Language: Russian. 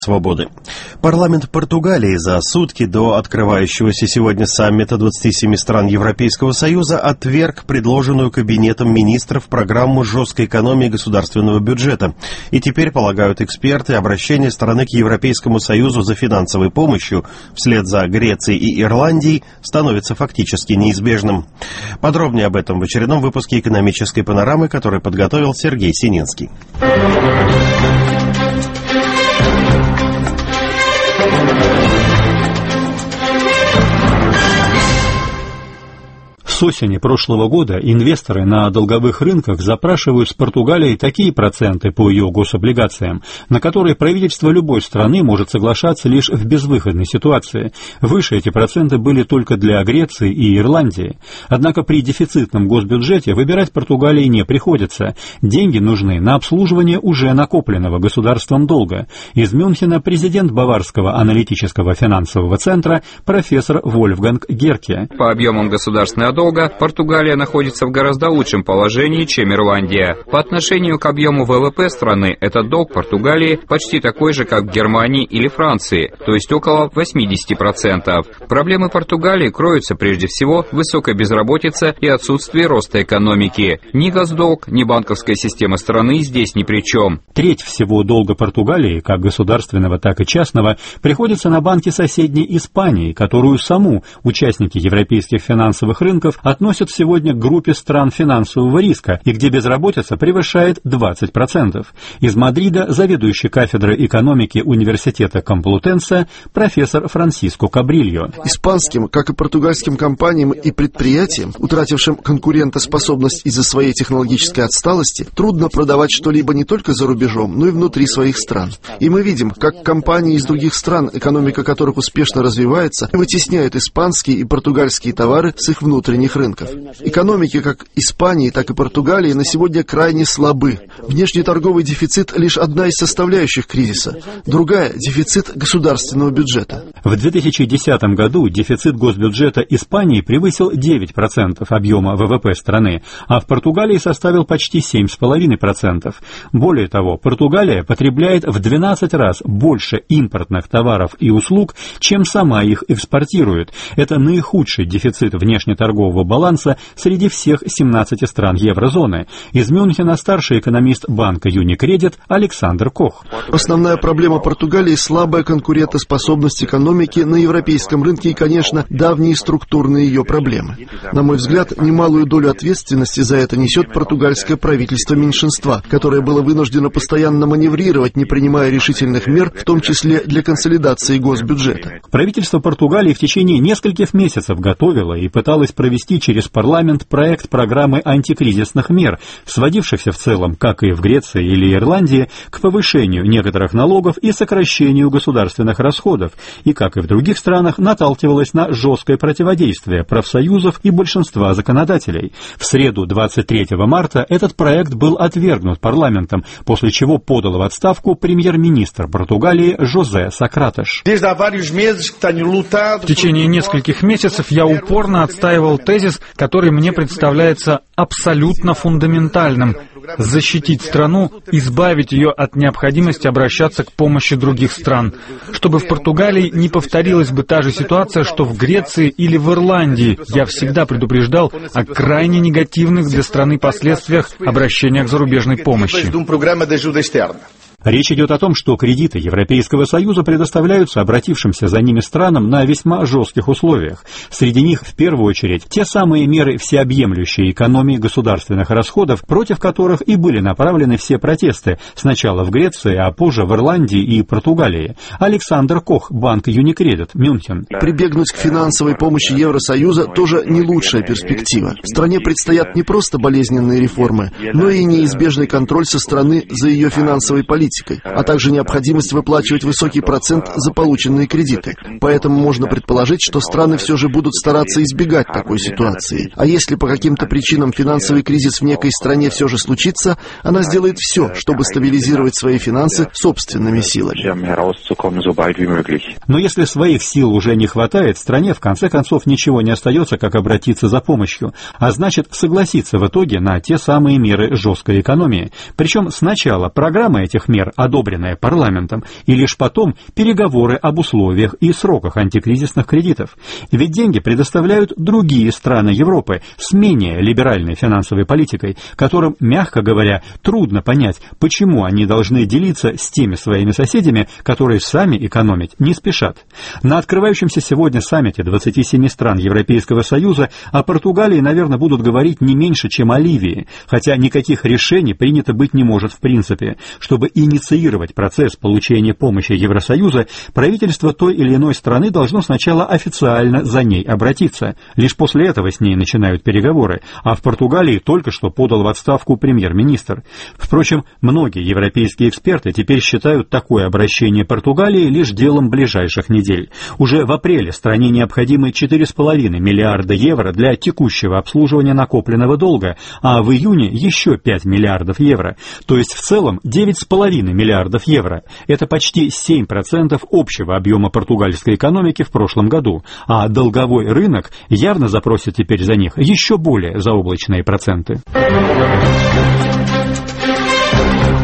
свободы. Парламент Португалии за сутки до открывающегося сегодня саммита 27 стран Европейского Союза отверг предложенную Кабинетом министров программу жесткой экономии государственного бюджета. И теперь, полагают эксперты, обращение страны к Европейскому Союзу за финансовой помощью вслед за Грецией и Ирландией становится фактически неизбежным. Подробнее об этом в очередном выпуске «Экономической панорамы», который подготовил Сергей Сининский. С осени прошлого года инвесторы на долговых рынках запрашивают с Португалии такие проценты по ее гособлигациям, на которые правительство любой страны может соглашаться лишь в безвыходной ситуации. Выше эти проценты были только для Греции и Ирландии. Однако при дефицитном госбюджете выбирать Португалии не приходится. Деньги нужны на обслуживание уже накопленного государством долга. Из Мюнхена президент Баварского аналитического финансового центра профессор Вольфганг Герке. По объемам государственного долга Португалия находится в гораздо лучшем положении, чем Ирландия. По отношению к объему ВВП страны, этот долг Португалии почти такой же, как в Германии или Франции, то есть около 80%. Проблемы Португалии кроются прежде всего в высокой безработице и отсутствии роста экономики. Ни госдолг, ни банковская система страны здесь ни при чем. Треть всего долга Португалии, как государственного, так и частного, приходится на банки соседней Испании, которую саму участники европейских финансовых рынков относят сегодня к группе стран финансового риска, и где безработица превышает 20%. Из Мадрида заведующий кафедрой экономики университета Комплутенса профессор Франсиско Кабрильо. Испанским, как и португальским компаниям и предприятиям, утратившим конкурентоспособность из-за своей технологической отсталости, трудно продавать что-либо не только за рубежом, но и внутри своих стран. И мы видим, как компании из других стран, экономика которых успешно развивается, вытесняют испанские и португальские товары с их внутренних рынков. Экономики как Испании, так и Португалии на сегодня крайне слабы. Внешнеторговый дефицит — лишь одна из составляющих кризиса. Другая — дефицит государственного бюджета. В 2010 году дефицит госбюджета Испании превысил 9% объема ВВП страны, а в Португалии составил почти 7,5%. Более того, Португалия потребляет в 12 раз больше импортных товаров и услуг, чем сама их экспортирует. Это наихудший дефицит внешнеторгового баланса среди всех 17 стран еврозоны. Из Мюнхена старший экономист банка Юникредит Александр Кох. Основная проблема Португалии — слабая конкурентоспособность экономики на европейском рынке и, конечно, давние структурные ее проблемы. На мой взгляд, немалую долю ответственности за это несет португальское правительство меньшинства, которое было вынуждено постоянно маневрировать, не принимая решительных мер, в том числе для консолидации госбюджета. Правительство Португалии в течение нескольких месяцев готовило и пыталось провести через парламент проект программы антикризисных мер, сводившихся в целом, как и в Греции или Ирландии, к повышению некоторых налогов и сокращению государственных расходов, и, как и в других странах, наталкивалось на жесткое противодействие профсоюзов и большинства законодателей. В среду 23 марта этот проект был отвергнут парламентом, после чего подал в отставку премьер-министр Португалии Жозе Сократеш. В течение нескольких месяцев я упорно отстаивал тезис, который мне представляется абсолютно фундаментальным — защитить страну, избавить ее от необходимости обращаться к помощи других стран, чтобы в Португалии не повторилась бы та же ситуация, что в Греции или в Ирландии. Я всегда предупреждал о крайне негативных для страны последствиях обращения к зарубежной помощи. Речь идет о том, что кредиты Европейского Союза предоставляются обратившимся за ними странам на весьма жестких условиях. Среди них, в первую очередь, те самые меры всеобъемлющей экономии государственных расходов, против которых и были направлены все протесты, сначала в Греции, а позже в Ирландии и Португалии. Александр Кох, банк Юникредит, Мюнхен. Прибегнуть к финансовой помощи Евросоюза тоже не лучшая перспектива. Стране предстоят не просто болезненные реформы, но и неизбежный контроль со стороны за ее финансовой политикой, а также необходимость выплачивать высокий процент за полученные кредиты. Поэтому можно предположить, что страны все же будут стараться избегать такой ситуации. А если по каким-то причинам финансовый кризис в некой стране все же случится, она сделает все, чтобы стабилизировать свои финансы собственными силами. Но если своих сил уже не хватает, стране в конце концов ничего не остается, как обратиться за помощью, а значит согласиться в итоге на те самые меры жесткой экономии. Причем сначала программа этих мер мер, одобренная парламентом, и лишь потом переговоры об условиях и сроках антикризисных кредитов. Ведь деньги предоставляют другие страны Европы с менее либеральной финансовой политикой, которым, мягко говоря, трудно понять, почему они должны делиться с теми своими соседями, которые сами экономить не спешат. На открывающемся сегодня саммите 27 стран Европейского Союза о Португалии, наверное, будут говорить не меньше, чем о Ливии, хотя никаких решений принято быть не может в принципе. Чтобы инициировать процесс получения помощи Евросоюза, правительство той или иной страны должно сначала официально за ней обратиться. Лишь после этого с ней начинают переговоры, а в Португалии только что подал в отставку премьер-министр. Впрочем, многие европейские эксперты теперь считают такое обращение Португалии лишь делом ближайших недель. Уже в апреле стране необходимы 4,5 миллиарда евро для текущего обслуживания накопленного долга, а в июне еще 5 миллиардов евро, то есть в целом 9,5 миллиардов евро. Это почти 7% общего объема португальской экономики в прошлом году, а долговой рынок явно запросит теперь за них еще более заоблачные проценты.